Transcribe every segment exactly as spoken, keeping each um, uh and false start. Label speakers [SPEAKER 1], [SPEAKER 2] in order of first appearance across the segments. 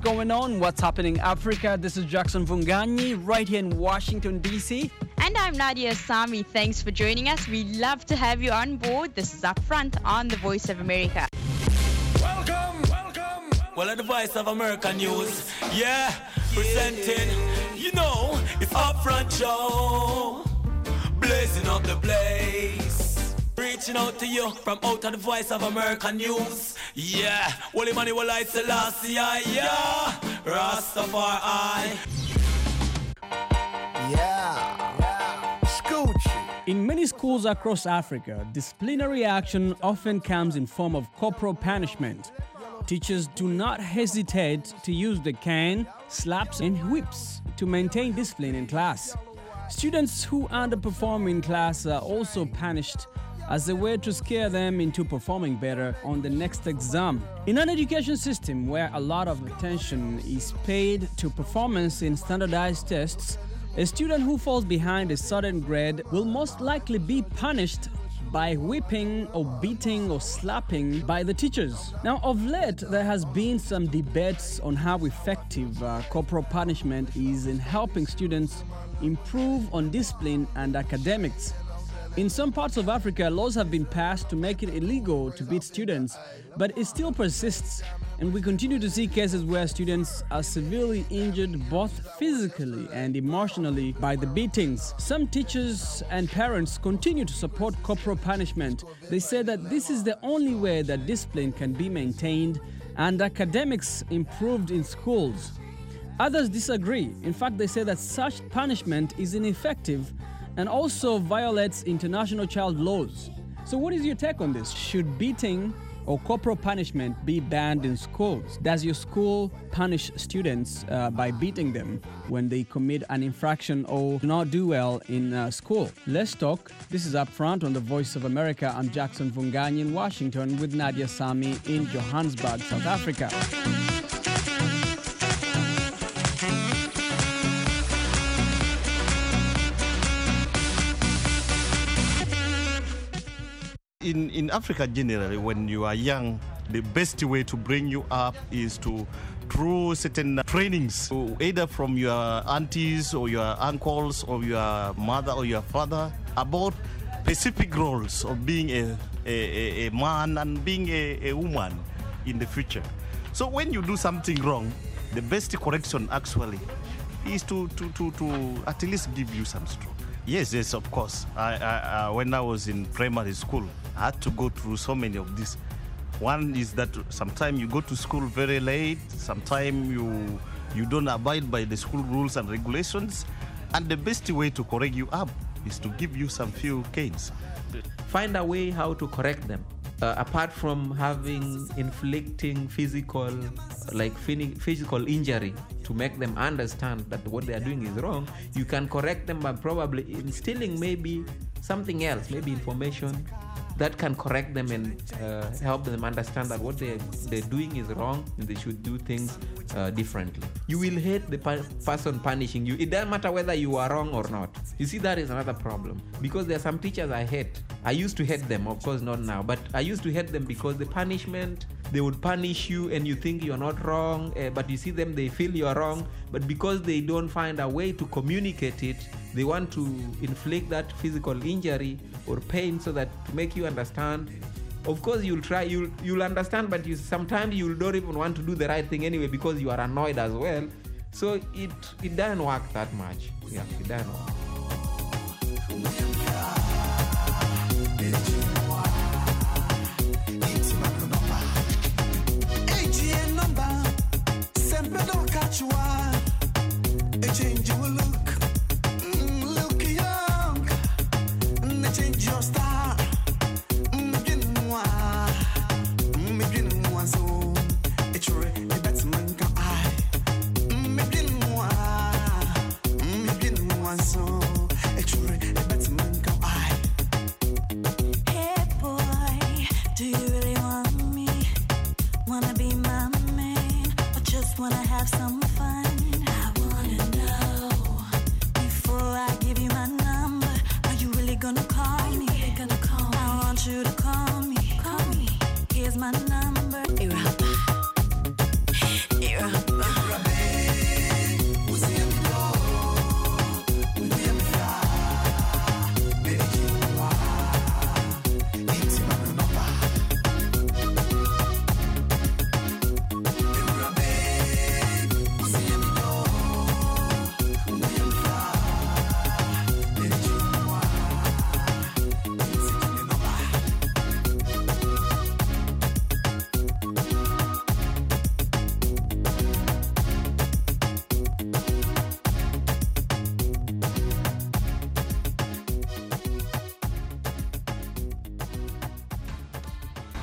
[SPEAKER 1] going on? What's happening in Africa? This is Jackson Vunganyi right here in Washington, D C.
[SPEAKER 2] And I'm Nadia Sami. Thanks for joining us. We love to have you on board. This is Upfront on the Voice of America.
[SPEAKER 3] Welcome, welcome. Well, at the Voice of America News, yeah, presenting, you know, it's Upfront Show, blazing up the place, reaching out to you from out of the Voice of America News, yeah, Wally Money, Wally I Selassie, yeah, Rastafari.
[SPEAKER 4] Yeah, yeah. Scoochie.
[SPEAKER 1] In many schools across Africa, disciplinary action often comes in form of corporal punishment. Teachers do not hesitate to use the cane, slaps, and whips to maintain discipline in class. Students who underperform in class are also punished as a way to scare them into performing better on the next exam. In an education system where a lot of attention is paid to performance in standardized tests, a student who falls behind a certain grade will most likely be punished by whipping or beating or slapping by the teachers. Now, of late, there has been some debates on how effective uh, corporal punishment is in helping students improve on discipline and academics. In some parts of Africa, laws have been passed to make it illegal to beat students, but it still persists, and we continue to see cases where students are severely injured both physically and emotionally by the beatings. Some teachers and parents continue to support corporal punishment. They say that this is the only way that discipline can be maintained and academics improved in schools. Others disagree. In fact, they say that such punishment is ineffective and also violates international child laws. So what is your take on this? Should beating or corporal punishment be banned in schools? Does your school punish students uh, by beating them when they commit an infraction or do not do well in uh, school? Let's talk. This is Upfront on the Voice of America. I'm Jackson Vunganyi in Washington with Nadia Sami in Johannesburg, South Africa.
[SPEAKER 5] In, in Africa generally, when you are young, the best way to bring you up is to through certain trainings, either from your aunties or your uncles or your mother or your father, about specific roles of being a, a, a man and being a, a woman in the future. So when you do something wrong, the best correction actually is to, to, to, to at least give you some stroke. Yes, yes, of course. I, I, uh, when I was in primary school, I had to go through so many of these. One is that sometimes you go to school very late, sometimes you you don't abide by the school rules and regulations, and the best way to correct you up is to give you some few canes.
[SPEAKER 6] Find a way how to correct them. Uh, apart from having inflicting physical, like physical injury to make them understand that what they are doing is wrong, you can correct them by probably instilling maybe something else, maybe information that can correct them and uh, help them understand that what they, they're doing is wrong and they should do things uh, differently. You will hate the pa- person punishing you. It doesn't matter whether you are wrong or not. You see, that is another problem. Because there are some teachers I hate. I used to hate them, of course not now, but I used to hate them because the punishment, they would punish you and you think you're not wrong, uh, but you see them, they feel you're wrong, but because they don't find a way to communicate it, they want to inflict that physical injury or pain so that to make you understand. Of course, you'll try, you'll you'll understand, but you sometimes you don't even want to do the right thing anyway because you are annoyed as well. So it it doesn't work that much. Yeah, it doesn't work.
[SPEAKER 7] My number, Irapa, Irapa.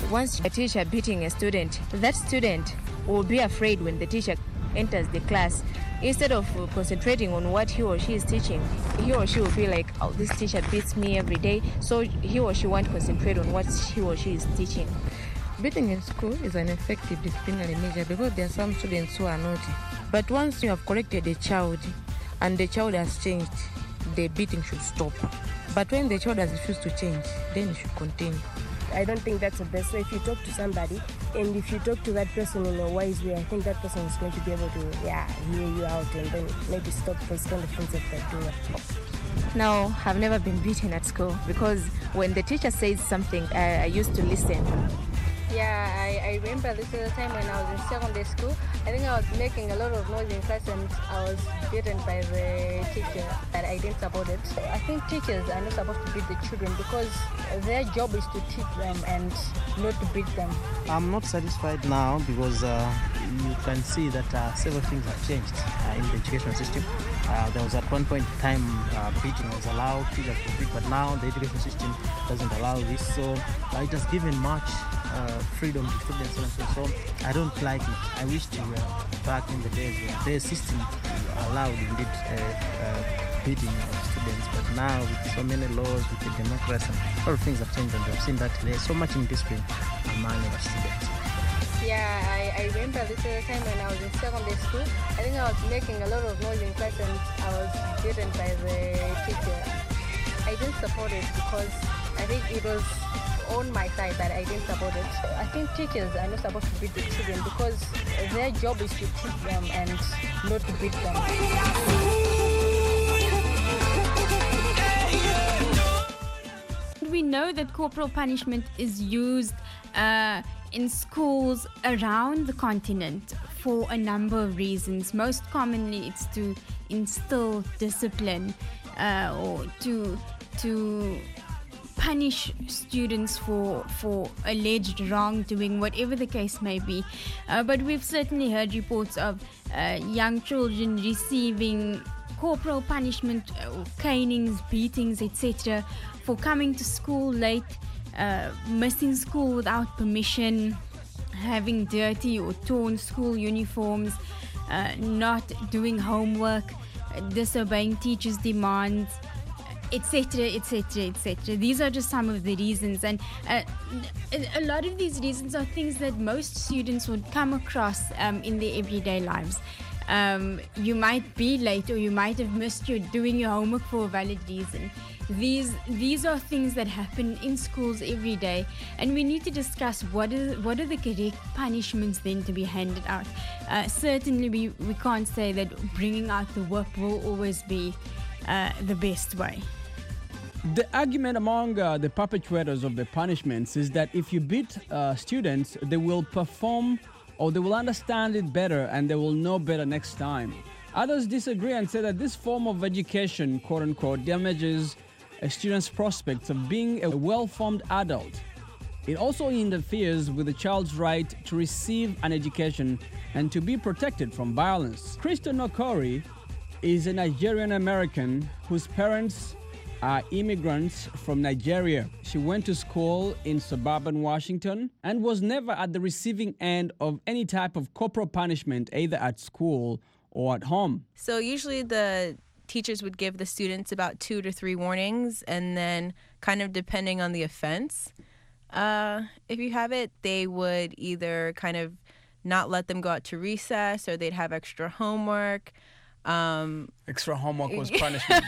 [SPEAKER 7] Once a teacher beating a student, that student will be afraid when the teacher enters the class. Instead of concentrating on what he or she is teaching, he or she will be like, oh, this teacher beats me every day, so he or she won't concentrate on what he or she is teaching.
[SPEAKER 8] Beating in school is an effective disciplinary measure because there are some students who are naughty. But once you have corrected a child and the child has changed, the beating should stop. But when the child has refused to change, then it should continue.
[SPEAKER 9] I don't think that's the best way. If you talk to somebody and if you talk to that person in a wise way, I think that person is going to be able to, yeah, hear you out and then maybe stop those kind of things that they're doing.
[SPEAKER 7] No, I've never been beaten at school because when the teacher says something, I, I used to listen.
[SPEAKER 10] Yeah, I, I remember this was the time when I was in secondary school. I think I was making a lot of noise in class and I was beaten by the teacher, but I didn't support it. I think teachers are not supposed to beat the children because their job is to teach them and not to beat them.
[SPEAKER 11] I'm not satisfied now because uh, you can see that uh, several things have changed uh, in the education system. Uh, there was at one point in time uh, beating was allowed, teachers to beat, but now the education system doesn't allow this. So uh, it has given much uh, freedom to students and so, so I don't like it. I wish we were back in the days where the system allowed indeed uh, uh, beating of students, but now with so many laws, with the democracy, a lot of things have changed and we have seen that there's so much indiscipline among our students.
[SPEAKER 10] Yeah, I, I remember this was the time when I was in secondary school. I think I was making a lot of noise in class and I was beaten by the teacher. I didn't support it because I think it was on my side, but I didn't support it. I think teachers are not supposed to beat the children because their job is to teach them and not to beat them.
[SPEAKER 12] We know that corporal punishment is used uh, in schools around the continent for a number of reasons. Most commonly, it's to instill discipline uh, or to to punish students for for alleged wrongdoing, whatever the case may be. Uh, but we've certainly heard reports of uh, young children receiving corporal punishment, uh, canings, beatings, et cetera, for coming to school late, uh, missing school without permission, having dirty or torn school uniforms, uh, not doing homework, uh, disobeying teachers' demands, etc, etc, et cetera. These are just some of the reasons, and uh, a lot of these reasons are things that most students would come across um, in their everyday lives. Um, you might be late, or you might have missed your doing your homework for a valid reason. These these are things that happen in schools every day, and we need to discuss what is what are the correct punishments then to be handed out. Uh, certainly, we, we can't say that bringing out the whip will always be uh, the best way.
[SPEAKER 1] The argument among uh, the perpetrators of the punishments is that if you beat uh, students, they will perform or they will understand it better and they will know better next time. Others disagree and say that this form of education, quote unquote, damages a student's prospects of being a well-formed adult. It also interferes with the child's right to receive an education and to be protected from violence. Crystal Nokori is a Nigerian American whose parents are immigrants from Nigeria. She went to school in suburban Washington and was never at the receiving end of any type of corporal punishment, either at school or at home.
[SPEAKER 13] So usually the teachers would give the students about two to three warnings, and then kind of depending on the offense, uh, if you have it, they would either kind of not let them go out to recess, or they'd have extra homework. Um,
[SPEAKER 1] extra homework was punishment.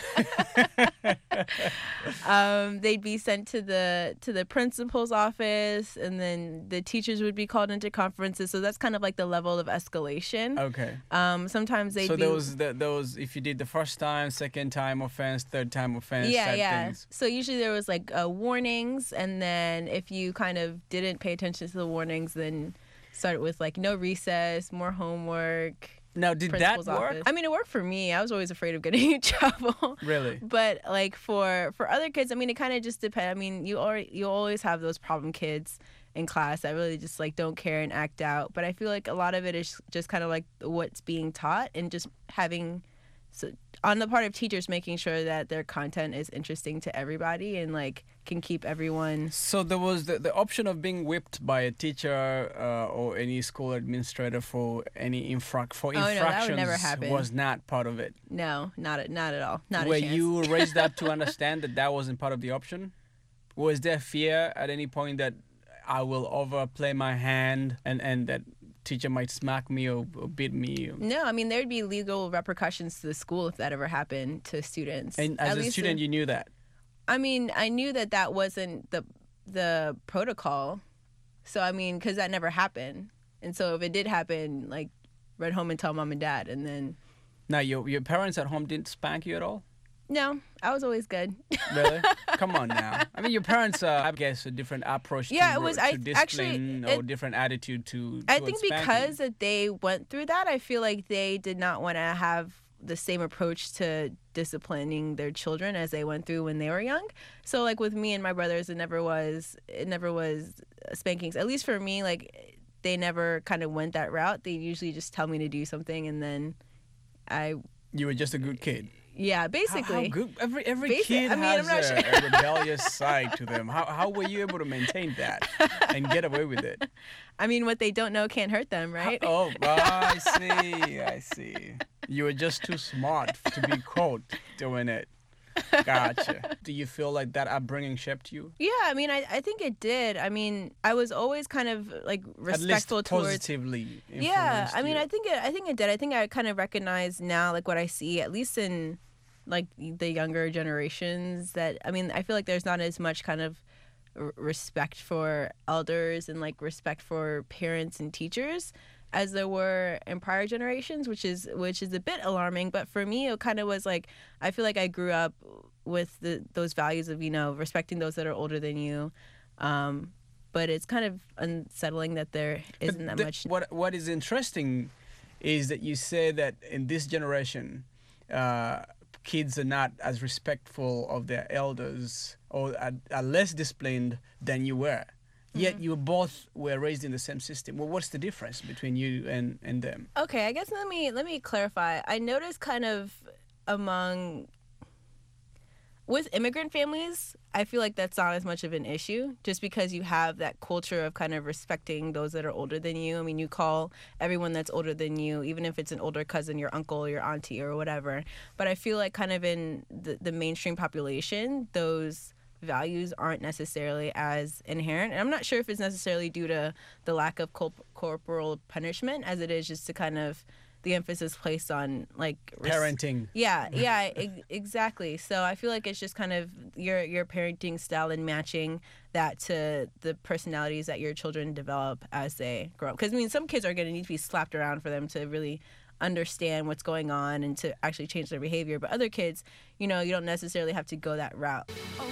[SPEAKER 13] um, they'd be sent to the to the principal's office, and then the teachers would be called into conferences. So that's kind of like the level of escalation.
[SPEAKER 1] Okay.
[SPEAKER 13] Um, sometimes they'd
[SPEAKER 1] so
[SPEAKER 13] be...
[SPEAKER 1] there was the, there was if you did the first time, second time offense, third time offense.
[SPEAKER 13] Yeah,
[SPEAKER 1] type
[SPEAKER 13] yeah.
[SPEAKER 1] Things.
[SPEAKER 13] So usually there was like uh, warnings, and then if you kind of didn't pay attention to the warnings, then started with like no recess, more homework.
[SPEAKER 1] Now, did that work?
[SPEAKER 13] Office. I mean, it worked for me. I was always afraid of getting in trouble.
[SPEAKER 1] Really?
[SPEAKER 13] But like for for other kids, I mean, it kind of just depends. I mean, you already, you always have those problem kids in class that really just like don't care and act out. But I feel like a lot of it is just kind of like what's being taught and just having so on the part of teachers, making sure that their content is interesting to everybody and like can keep everyone.
[SPEAKER 1] So there was the, the option of being whipped by a teacher uh, or any school administrator for any infrac for
[SPEAKER 13] Oh, no,
[SPEAKER 1] infractions
[SPEAKER 13] that would never happen.
[SPEAKER 1] was not part of it.
[SPEAKER 13] No, not at, not at all. Not
[SPEAKER 1] Were
[SPEAKER 13] a chance.
[SPEAKER 1] you raised up to understand that that wasn't part of the option? Was there fear at any point that I will overplay my hand and, and that teacher might smack me or, or beat me?
[SPEAKER 13] No, I mean there'd be legal repercussions to the school if that ever happened to students.
[SPEAKER 1] And as
[SPEAKER 13] At
[SPEAKER 1] a
[SPEAKER 13] least
[SPEAKER 1] student,
[SPEAKER 13] in-
[SPEAKER 1] you knew that.
[SPEAKER 13] I mean, I knew that that wasn't the the protocol. So I mean, because that never happened, and so if it did happen, like, run home and tell mom and dad, and then.
[SPEAKER 1] Now, your your parents at home didn't spank you at all?
[SPEAKER 13] No, I was always good.
[SPEAKER 1] Really? Come on now. I mean, your parents, uh, I guess, a different approach
[SPEAKER 13] Yeah,
[SPEAKER 1] to,
[SPEAKER 13] it was-
[SPEAKER 1] to
[SPEAKER 13] I-
[SPEAKER 1] discipline
[SPEAKER 13] actually,
[SPEAKER 1] or
[SPEAKER 13] it-
[SPEAKER 1] different attitude to.
[SPEAKER 13] I
[SPEAKER 1] towards
[SPEAKER 13] think
[SPEAKER 1] spanking.
[SPEAKER 13] because that they went through that, I feel like they did not want to have the same approach to disciplining their children as they went through when they were young. So like with me and my brothers, it never was it never was spankings. At least for me, like they never kind of went that route. They usually just tell me to do something and then I.
[SPEAKER 1] You were just a good kid.
[SPEAKER 13] Yeah,
[SPEAKER 1] How,
[SPEAKER 13] basically.
[SPEAKER 1] how good? Every every
[SPEAKER 13] Basi-
[SPEAKER 1] kid
[SPEAKER 13] I mean, I'm
[SPEAKER 1] has
[SPEAKER 13] not
[SPEAKER 1] a,
[SPEAKER 13] sure.
[SPEAKER 1] a rebellious side to them. How how were you able to maintain that and get away with it?
[SPEAKER 13] I mean, what they don't know can't hurt them, right?
[SPEAKER 1] Oh, I see. I see. You were just too smart to be caught doing it. Gotcha. Do you feel like that upbringing shaped you?
[SPEAKER 13] Yeah, I mean, I, I think it did. I mean, I was always kind of like respectful
[SPEAKER 1] At least
[SPEAKER 13] towards.
[SPEAKER 1] positively
[SPEAKER 13] Yeah,
[SPEAKER 1] influenced
[SPEAKER 13] I mean,
[SPEAKER 1] you.
[SPEAKER 13] I think it, I think it did. I think I kind of recognize now, like what I see, at least in like the younger generations. That I mean, I feel like there's not as much kind of r- respect for elders and like respect for parents and teachers as there were in prior generations, which is which is a bit alarming. But for me, it kind of was like I feel like I grew up with the, those values of, you know, respecting those that are older than you. Um, but it's kind of unsettling that there isn't
[SPEAKER 1] But
[SPEAKER 13] that
[SPEAKER 1] the-
[SPEAKER 13] much.
[SPEAKER 1] What What is interesting is that you say that in this generation, uh, kids are not as respectful of their elders or are, are less disciplined than you were. Yet you both were raised in the same system. Well, what's the difference between you and, and them?
[SPEAKER 13] Okay, I guess let me let me clarify. I noticed kind of among with immigrant families, I feel like that's not as much of an issue just because you have that culture of kind of respecting those that are older than you. I mean, you call everyone that's older than you, even if it's an older cousin, your uncle, your auntie, or whatever. But I feel like kind of in the, the mainstream population, those values aren't necessarily as inherent. And I'm not sure if it's necessarily due to the lack of corp- corporal punishment as it is just to kind of the emphasis placed on like res-
[SPEAKER 1] Parenting.
[SPEAKER 13] Yeah, yeah, e- exactly. So I feel like it's just kind of your your parenting style and matching that to the personalities that your children develop as they grow up. Because I mean, some kids are going to need to be slapped around for them to really understand what's going on and to actually change their behavior. But other kids, you know, you don't necessarily have to go that route.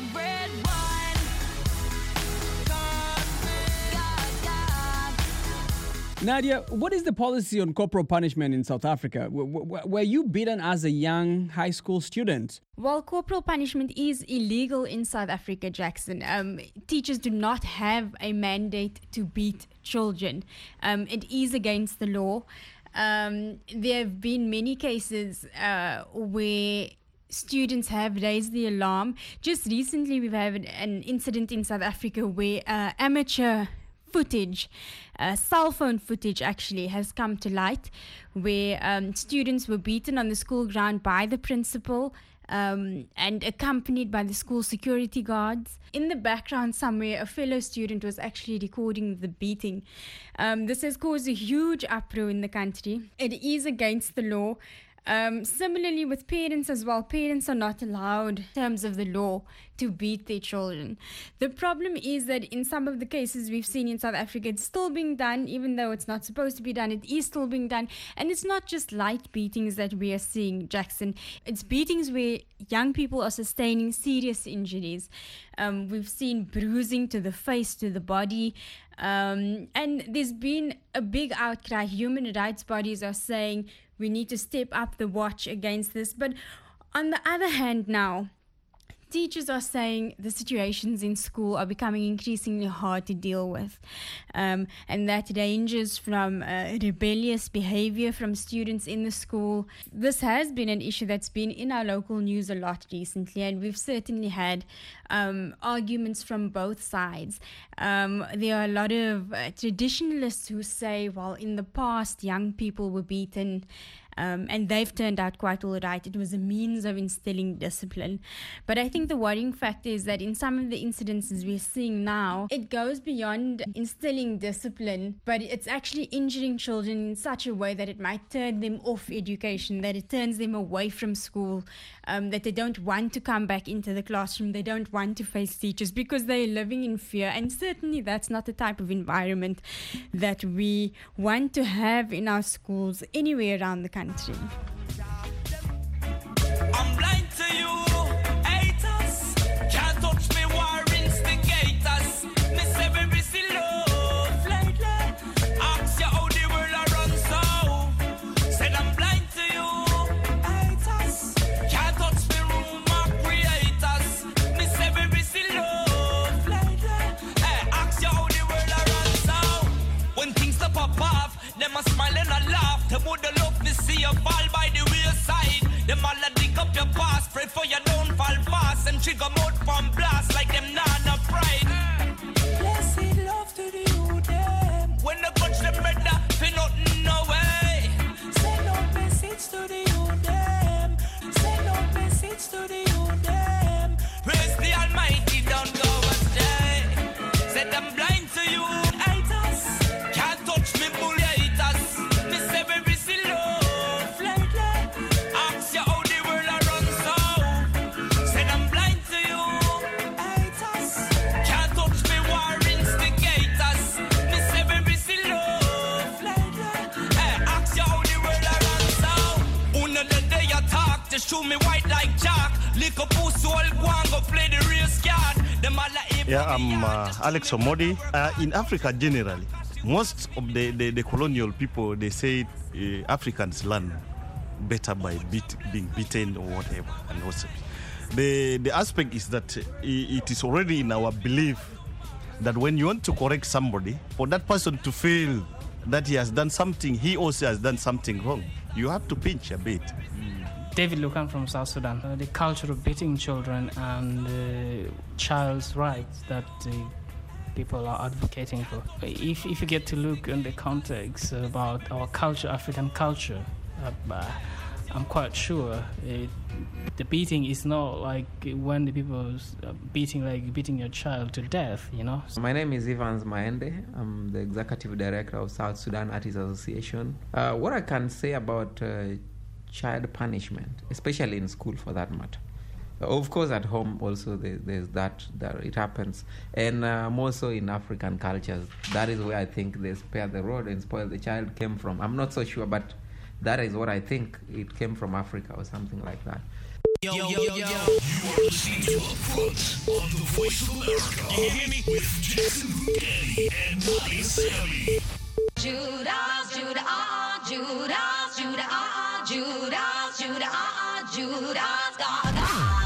[SPEAKER 1] Nadia, what is the policy on corporal punishment in South Africa? W- w- were you beaten as a young high school student?
[SPEAKER 12] Well, corporal punishment is illegal in South Africa, Jackson. Um, teachers do not have a mandate to beat children. Um, it is against the law. Um, there have been many cases uh, where students have raised the alarm. Just recently, we've had an incident in South Africa where uh, amateur footage, uh, cell phone footage actually, has come to light where um, students were beaten on the school ground by the principal um, and accompanied by the school security guards. In the background somewhere, a fellow student was actually recording the beating. Um, this has caused a huge uproar in the country. It is against the law. Um, similarly with parents as well, parents are not allowed in terms of the law to beat their children. The problem is that in some of the cases we've seen in South Africa, it's still being done, even though it's not supposed to be done, it is still being done. And it's not just light beatings that we are seeing, Jackson. It's beatings where young people are sustaining serious injuries. Um, we've seen bruising to the face, to the body. Um, and there's been a big outcry. Human rights bodies are saying we need to step up the watch against this. But on the other hand now, teachers are saying the situations in school are becoming increasingly hard to deal with, um, and that ranges from uh, rebellious behavior from students in the school. This has been an issue that's been in our local news a lot recently, and we've certainly had um, arguments from both sides. Um, there are a lot of uh, traditionalists who say, well, in the past, young people were beaten, Um, and they've turned out quite all right. It was a means of instilling discipline. But I think the worrying factor is that in some of the incidences we're seeing now, it goes beyond instilling discipline, but it's actually injuring children in such a way that it might turn them off education, that it turns them away from school, um, that they don't want to come back into the classroom, they don't want to face teachers because they're living in fear. And certainly that's not the type of environment that we want to have in our schools anywhere around the country. Country.
[SPEAKER 3] I'm blind to you, haters. Can't touch me, war instigators. Miss every love lately. Ask you how the world a run so. Said I'm blind to you, haters. Can't touch me, rumor creators. Miss every love lately. Hey, ask you how the world a run so. When things stop pop off, them a smile and a laugh. Them would love to see you fall by the wayside. Them all a dig up your past, pray for you don't fall fast, and trigger mouth from blast like them nana pride. Blessed love to the youth them. When they punch them better, feel nothing no way. Send out message to the youth them. Send out message to the youth them. Praise the Almighty, don't go astray. Said I'm blind to you, haters. Can't touch me, bully. Show me white like Jack. Lick up pussy, all go and go play the real scat.
[SPEAKER 5] Yeah, I'm uh, Alex Omodi. Uh, in Africa generally, most of the, the, the colonial people, they say uh, Africans learn better by beat, being beaten or whatever. And also, the, the aspect is that it is already in our belief that when you want to correct somebody, for that person to feel that he has done something, he also has done something wrong, you have to pinch a bit.
[SPEAKER 14] David Lukan from South Sudan. Uh, the culture of beating children and uh, child's rights that uh, people are advocating for. If, if you get to look in the context about our culture, African culture, uh, I'm quite sure it, the beating is not like when the people are beating, like beating your child to death, you know.
[SPEAKER 6] My name is Evans Maende. I'm the executive director of South Sudan Artists Association. Uh, what I can say about uh, child punishment, especially in school for that matter. Of course, at home also there, there's that, that it happens. And uh, more so in African cultures, that is where I think they spare the rod and spoil the child came from. I'm not so sure, but that is what I think it came from Africa or something like that.
[SPEAKER 15] Yo, yo, yo, yo. You are listening to Up Front on the Voice of America. You hear me? With Jason Danny and Molly Sammy.
[SPEAKER 16] Judas, Judah, uh-uh, Judas, Judah, uh-uh, Judas, Judah, uh-uh, Judas, God, God.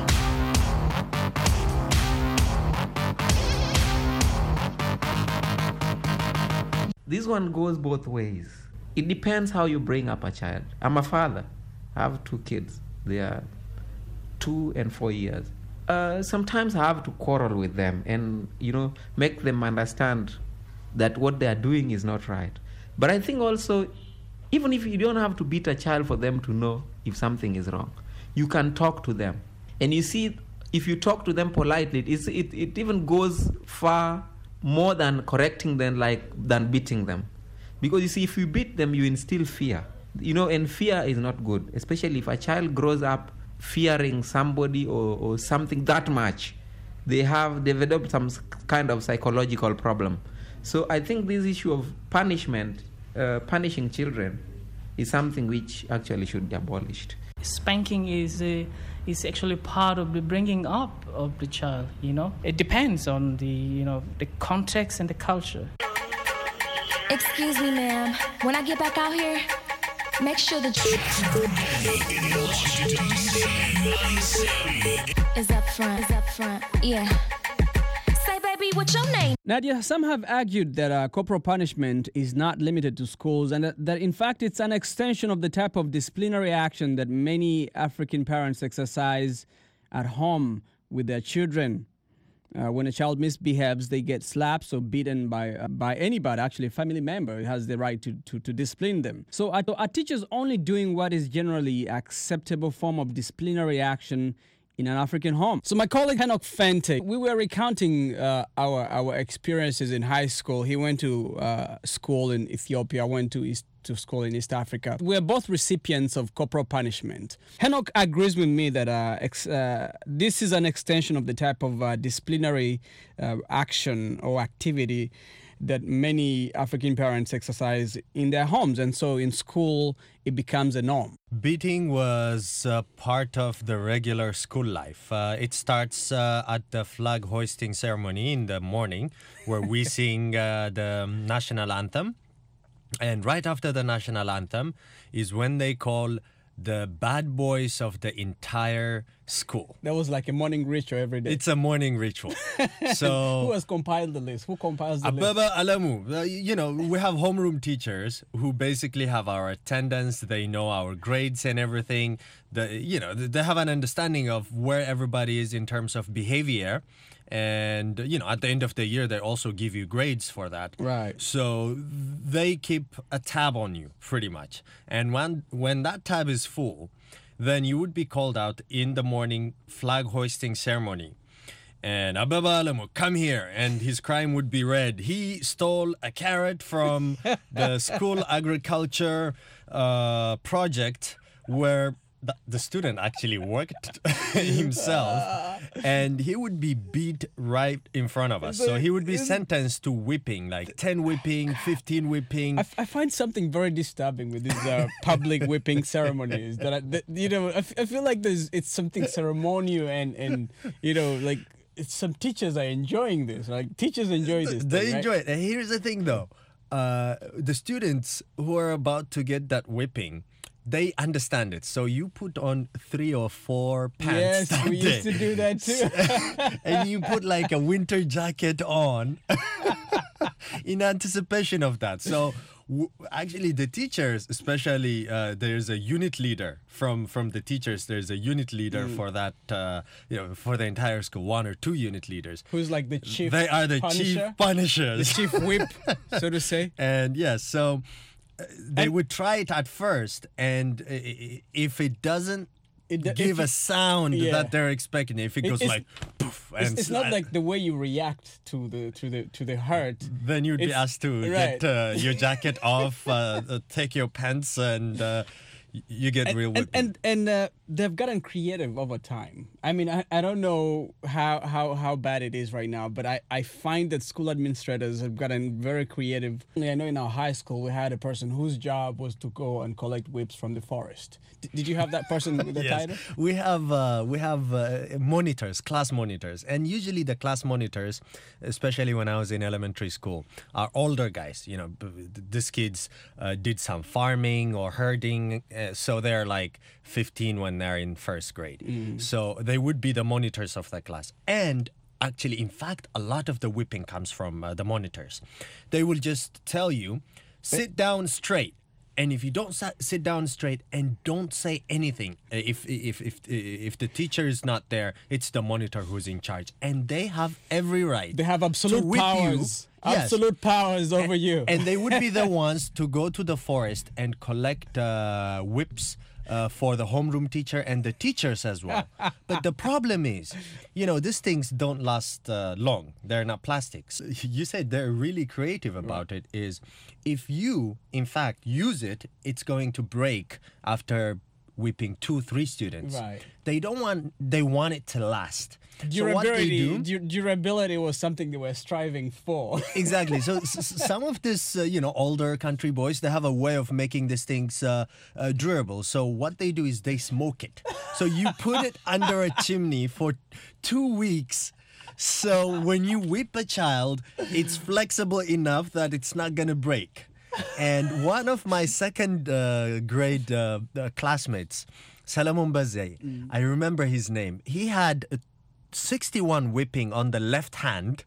[SPEAKER 6] This one goes both ways. It depends how you bring up a child. I'm a father. I have two kids. They are two and four years. Uh, sometimes I have to quarrel with them and, you know, make them understand that what they are doing is not right. But I think also, even if you don't have to beat a child for them to know if something is wrong, you can talk to them. And you see, if you talk to them politely, it's, it, it even goes far more than correcting them, like than beating them. Because you see, if you beat them, you instill fear. You know, and fear is not good, especially if a child grows up fearing somebody or, or something that much. They have developed some kind of psychological problem. So I think this issue of punishment, uh, punishing children, is something which actually should be abolished.
[SPEAKER 14] Spanking is uh, is actually part of the bringing up of the child. You know, it depends on the you know the context and the culture.
[SPEAKER 17] Excuse me, ma'am. When I get back out here,
[SPEAKER 16] Make sure that is up front, is up front, yeah. Say, baby, what's your name?
[SPEAKER 1] Nadia, some have argued that uh, corporal punishment is not limited to schools and that, that, in fact, it's an extension of the type of disciplinary action that many African parents exercise at home with their children. Uh, when a child misbehaves, they get slapped or beaten by uh, by anybody, actually a family member who has the right to, to, to discipline them. So are, are teachers only doing what is generally acceptable form of disciplinary action in an African home? So my colleague Henok Fente, we were recounting uh, our our experiences in high school. He went to uh, school in Ethiopia, went to East, to school in East Africa. We're both recipients of corporal punishment. Henok agrees with me that uh, ex, uh, this is an extension of the type of uh, disciplinary uh, action or activity that many African parents exercise in their homes. And so in school, it becomes a norm.
[SPEAKER 17] Beating was uh, part of the regular school life. Uh, it starts uh, at the flag hoisting ceremony in the morning, where we sing uh, the national anthem. And right after the national anthem is when they call the bad boys of the entire school.
[SPEAKER 1] That was like a morning ritual every day.
[SPEAKER 17] It's a morning ritual. So
[SPEAKER 1] who has compiled the list? Who compiles the list?
[SPEAKER 17] Ababa Alamu. Uh, you know, we have homeroom teachers who basically have our attendance. They know our grades and everything. The, you know, they have an understanding of where everybody is in terms of behavior. And, you know, at the end of the year, they also give you grades for that.
[SPEAKER 1] Right.
[SPEAKER 17] So they keep a tab on you, pretty much. And when when that tab is full, then you would be called out in the morning flag hoisting ceremony. And Ababa Alamu, come here. And his crime would be read. He stole a carrot from the school agriculture uh, project where the, the student actually worked himself, and he would be beat right in front of us. So he would be sentenced to whipping, like ten whipping, fifteen whipping.
[SPEAKER 1] I, f- I find something very disturbing with these uh, public whipping ceremonies. That, I, that you know, I, f- I feel like there's it's something ceremonial and and you know like. It's some teachers are enjoying this. Like teachers enjoy this.
[SPEAKER 17] They
[SPEAKER 1] thing,
[SPEAKER 17] enjoy
[SPEAKER 1] right?
[SPEAKER 17] it. And here's the thing, though: uh, the students who are about to get that whipping, they understand it. So you put on three or four pants.
[SPEAKER 1] Yes,
[SPEAKER 17] that
[SPEAKER 1] we used
[SPEAKER 17] day.
[SPEAKER 1] to do that too.
[SPEAKER 17] And you put like a winter jacket on in anticipation of that. So. W- actually, the teachers, especially, uh, there's a unit leader from, from the teachers. There's a unit leader
[SPEAKER 1] Mm.
[SPEAKER 17] for that, uh, you know, for the entire school, one or two unit leaders.
[SPEAKER 1] Who's like the chief?
[SPEAKER 17] They are the
[SPEAKER 1] punisher?
[SPEAKER 17] chief punishers,
[SPEAKER 1] the chief whip, so to say.
[SPEAKER 17] And yes, so uh, they would try it at first, and uh, if it doesn't
[SPEAKER 1] It,
[SPEAKER 17] give
[SPEAKER 1] if
[SPEAKER 17] a sound
[SPEAKER 1] yeah.
[SPEAKER 17] that they're expecting, if it
[SPEAKER 1] It-
[SPEAKER 17] goes
[SPEAKER 1] it's-
[SPEAKER 17] like poof,
[SPEAKER 1] It's,
[SPEAKER 17] and
[SPEAKER 1] it's not
[SPEAKER 17] sli-
[SPEAKER 1] like the way you react to the to the to the hurt.
[SPEAKER 17] then you'd be
[SPEAKER 1] It's-
[SPEAKER 17] asked to
[SPEAKER 1] right.
[SPEAKER 17] get uh, your jacket off, uh, uh, take your pants, and uh, y- you get
[SPEAKER 1] and,
[SPEAKER 17] real
[SPEAKER 1] and
[SPEAKER 17] whipping.
[SPEAKER 1] and, and uh, they've gotten creative over time. I mean, I, I don't know how, how, how bad it is right now, but I, I find that school administrators have gotten very creative. I know in our high school we had a person whose job was to go and collect whips from the forest. D- did you have that person with the
[SPEAKER 17] Yes.
[SPEAKER 1] title?
[SPEAKER 17] We have uh, we have uh, monitors, class monitors, and usually the class monitors, especially when I was in elementary school, are older guys. You know, b- b- these kids uh, did some farming or herding, uh, so they're like fifteen when they're in first grade. So they would be the monitors of the class, and actually, in fact, a lot of the whipping comes from uh, the monitors. They will just tell you, sit down straight. And if you don't sa- sit down straight and don't say anything, uh, if, if if if the teacher is not there, it's the monitor who's in charge, and they have every right.
[SPEAKER 1] They have
[SPEAKER 17] to
[SPEAKER 1] absolute
[SPEAKER 17] whip
[SPEAKER 1] powers.
[SPEAKER 17] You. Yes.
[SPEAKER 1] Absolute powers over you.
[SPEAKER 17] And they would be the ones to go to the forest and collect uh, whips uh, for the homeroom teacher and the teachers as well. But the problem is, you know, these things don't last uh, long. They're not plastics. You said they're really creative about it. Is if you, in fact, use it, it's going to break after whipping two, three students.
[SPEAKER 1] Right.
[SPEAKER 17] They don't want. They want it to last. So what they
[SPEAKER 1] Durability,
[SPEAKER 17] do,
[SPEAKER 1] du- durability was something they were striving for.
[SPEAKER 17] Exactly. So s- s- some of this, uh, you know, older country boys, they have a way of making these things uh, uh, durable. So what they do is they smoke it. So you put it under a chimney for two weeks. So when you whip a child, it's flexible enough that it's not going to break. And one of my second uh, grade uh, uh, classmates, Salamon Bazay,
[SPEAKER 1] Mm.
[SPEAKER 17] I remember his name. He had a sixty-one whipping on the left hand.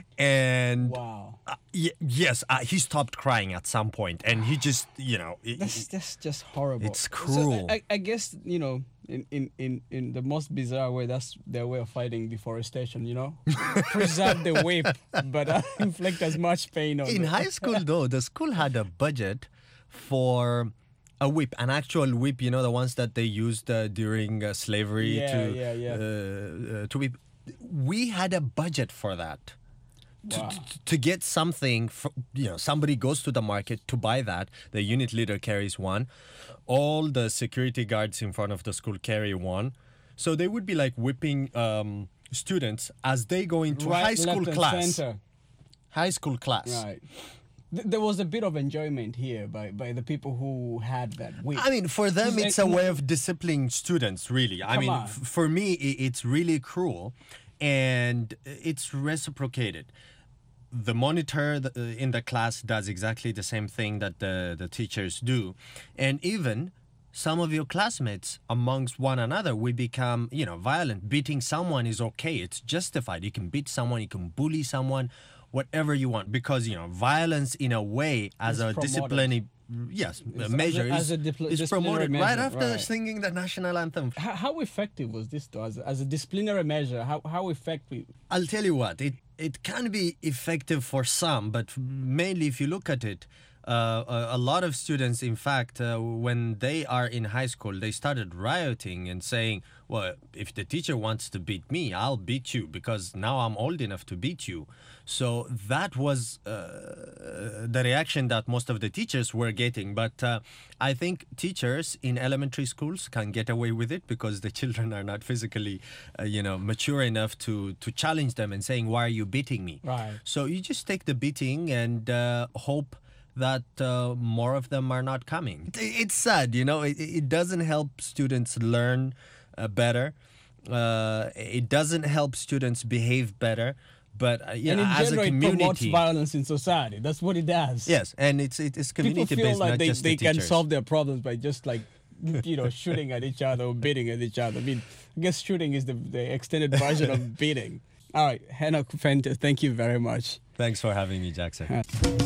[SPEAKER 17] And
[SPEAKER 1] wow.
[SPEAKER 17] uh, y- yes, uh, he stopped crying at some point, and he just, you know, it-
[SPEAKER 1] That's that's just horrible.
[SPEAKER 17] It's
[SPEAKER 1] So
[SPEAKER 17] cruel.
[SPEAKER 1] I, I guess you know, in, in, in, in the most bizarre way, that's their way of fighting deforestation. You know, preserve the whip, but uh, inflict as much pain on.
[SPEAKER 17] In
[SPEAKER 1] them.
[SPEAKER 17] high school, though, the school had a budget for a whip, an actual whip. You know, the ones that they used uh, during uh, slavery
[SPEAKER 1] Yeah,
[SPEAKER 17] to
[SPEAKER 1] yeah, yeah.
[SPEAKER 17] Uh, uh, to whip. We had a budget for that. To,
[SPEAKER 1] Wow.
[SPEAKER 17] to, to get something, fr you know, somebody goes to the market to buy that. The unit leader carries one. All the security guards in front of the school carry one. So they would be like whipping um, students as they go into
[SPEAKER 1] Right,
[SPEAKER 17] high school
[SPEAKER 1] left and
[SPEAKER 17] class.
[SPEAKER 1] center.
[SPEAKER 17] High school class.
[SPEAKER 1] Right. Th- There was a bit of enjoyment here by, by the people who had that whip.
[SPEAKER 17] I mean, for them,
[SPEAKER 1] It's
[SPEAKER 17] it's
[SPEAKER 1] like-
[SPEAKER 17] a way of disciplining students, really. I
[SPEAKER 1] Come
[SPEAKER 17] mean,
[SPEAKER 1] on.
[SPEAKER 17] f- for me, i- it's really cruel and it's reciprocated. The monitor th- uh, in the class does exactly the same thing that the, the teachers do. And even some of your classmates amongst one another will become, you know, violent. Beating someone is okay. It's justified. You can beat someone, you can bully someone, whatever you want. Because, you know, violence in a way as
[SPEAKER 1] It's
[SPEAKER 17] a
[SPEAKER 1] promoted.
[SPEAKER 17] disciplinary, yes,
[SPEAKER 1] It's
[SPEAKER 17] a
[SPEAKER 1] as a-
[SPEAKER 17] measure
[SPEAKER 1] as
[SPEAKER 17] is,
[SPEAKER 1] a dipl-
[SPEAKER 17] is
[SPEAKER 1] disciplinary
[SPEAKER 17] promoted right
[SPEAKER 1] measure,
[SPEAKER 17] after
[SPEAKER 1] right.
[SPEAKER 17] singing the national anthem.
[SPEAKER 1] How, how effective was this, though, as a, as a disciplinary measure? How how effective?
[SPEAKER 17] I'll tell you what, it, it can be effective for some, but mainly if you look at it, uh, a, a lot of students, in fact, uh, when they are in high school, they started rioting and saying, well, if the teacher wants to beat me, I'll beat you because now I'm old enough to beat you. So that was uh, the reaction that most of the teachers were getting. But uh, I think teachers in elementary schools can get away with it because the children are not physically, uh, you know, mature enough to, to challenge them and saying, why are you beating me?
[SPEAKER 1] Right.
[SPEAKER 17] So you just take the beating and uh, hope that uh, more of them are not coming. It- It's sad, you know, it, it doesn't help students learn uh, better. Uh, it doesn't help students behave better. But uh, you
[SPEAKER 1] and
[SPEAKER 17] know,
[SPEAKER 1] in
[SPEAKER 17] as
[SPEAKER 1] general,
[SPEAKER 17] a
[SPEAKER 1] it promotes
[SPEAKER 17] community,
[SPEAKER 1] violence in society. That's what it does.
[SPEAKER 17] yes, and it's it, it's community
[SPEAKER 1] People feel
[SPEAKER 17] based,
[SPEAKER 1] like
[SPEAKER 17] not
[SPEAKER 1] they,
[SPEAKER 17] just
[SPEAKER 1] they
[SPEAKER 17] the
[SPEAKER 1] can
[SPEAKER 17] teachers.
[SPEAKER 1] solve their problems by just like, you know, shooting at each other or beating at each other. I mean, I guess shooting is the, the extended version of beating. All right, Hannah Fente, thank you very much.
[SPEAKER 17] Thanks for having me, Jackson.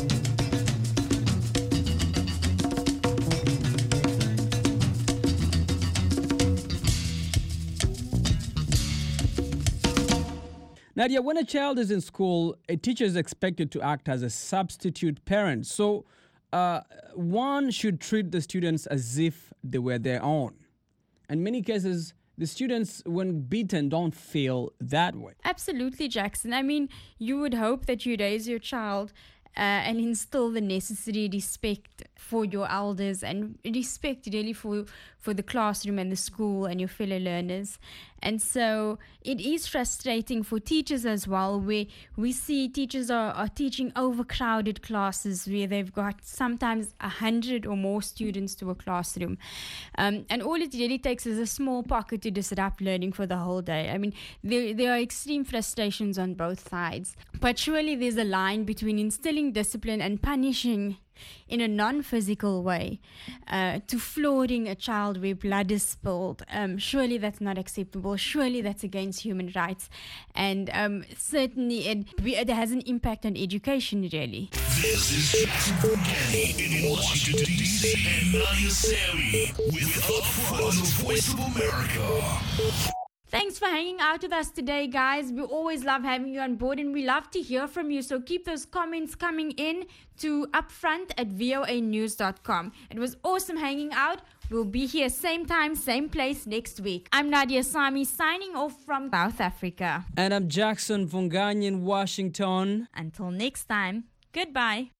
[SPEAKER 1] Nadia, when a child is in school, a teacher is expected to act as a substitute parent. So uh, one should treat the students as if they were their own. In many cases, the students, when beaten, don't feel that way.
[SPEAKER 12] Absolutely, Jackson. I mean, you would hope that you raise your child uh, and instill the necessary respect for your elders and respect really for for the classroom and the school and your fellow learners. And so it is frustrating for teachers as well, where we see teachers are, are teaching overcrowded classes where they've got sometimes a hundred or more students to a classroom. Um, and all it really takes is a small pocket to disrupt learning for the whole day. I mean, there, there are extreme frustrations on both sides. But surely there's a line between instilling discipline and punishing in a non-physical way, uh, to flooring a child where blood is spilled. Um, surely that's not acceptable. Surely that's against human rights. And um, certainly it, it has an impact on education, really.
[SPEAKER 15] This is Jackson Bugani in Washington, D C and Nadia Sammy with Upfront on the Voice of America.
[SPEAKER 12] Thanks for hanging out with us today, guys. We always love having you on board and we love to hear from you. So keep those comments coming in to upfront at V O A news dot com. It was awesome hanging out. We'll be here same time, same place next week. I'm Nadia Sami signing off from South Africa.
[SPEAKER 1] And I'm Jackson Vungani in Washington.
[SPEAKER 12] Until next time, goodbye.